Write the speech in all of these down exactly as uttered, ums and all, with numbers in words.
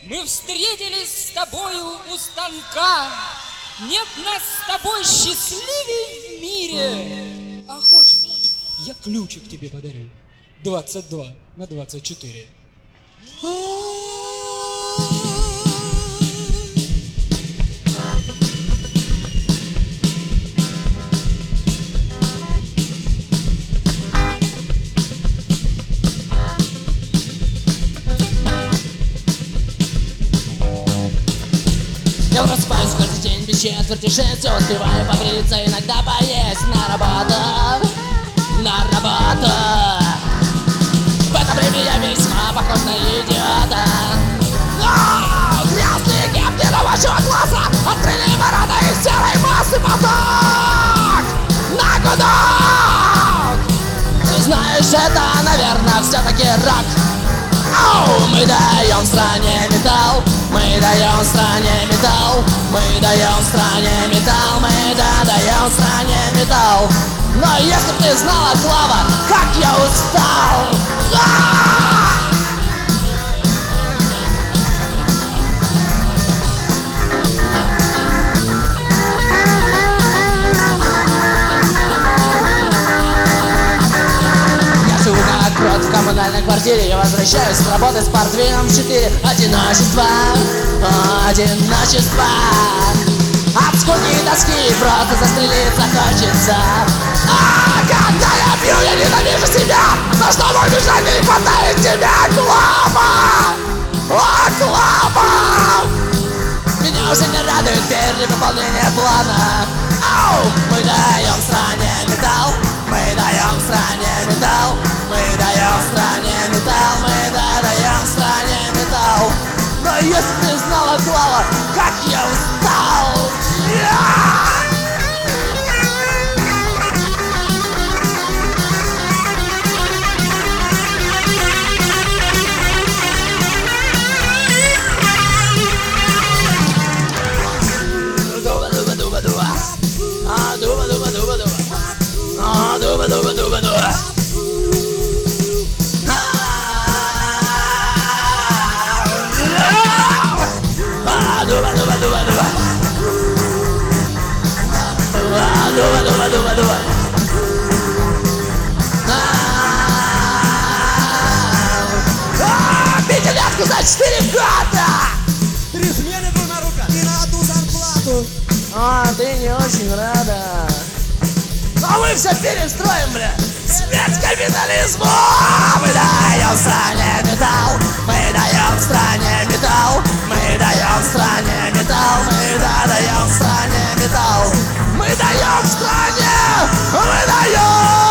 Мы встретились с тобою у станка. Нет нас с тобой счастливей в мире. А хочешь, я ключик тебе подарю. двадцать два на двадцать четыре. Я просыпаюсь каждый день без четверти шесть. Успеваю побриться, иногда поесть. На работу, на работу. В это время я весьма похож на идиота. Но грязные кепки рабочего класса, открыли ворота из серой массы. Поток на гудок. Ты знаешь, это, наверное, все-таки рак. Оу, мы даем стране металл, мы даем стране металл, мы даем стране металл, мы да даем стране металл. Но если б ты знала, Клава, как я устал! А-а-а! В коммунальной квартире я возвращаюсь с работы с портвейном в четыре. Одиночество, одиночество. От скуки и тоски просто застрелиться хочется. А когда я пью, я ненавижу себя. Но чтобы убежать, мне не хватает тебя, Клава! О, Клава! Меня уже не радует перевыполнение плана. Ау! Мы даем стране металл, мы даем стране металл, мы даем стране металл, мы да даем стране металл. Но если ты знала, Клава, как я устал! Дуба-дуба-дуба-дуба, а дуба-дуба-дуба-дуба, а дуба-дуба-дуба-дуба. Дуба, дуба, дуба, дуба. А, дуба, дуба, дуба, дуба. А, пятилетку за четыре года! Три смены двумя руками и на одну зарплату. А, ты не очень рада. Но мы все перестроим, бля. Смерть капитализму! Мы даем стране металл, мы даем стране металл, мы даем стране металл, мы да даем стране металл, мы даем стране, мы даем.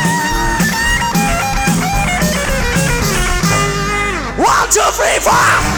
One, two, three, four!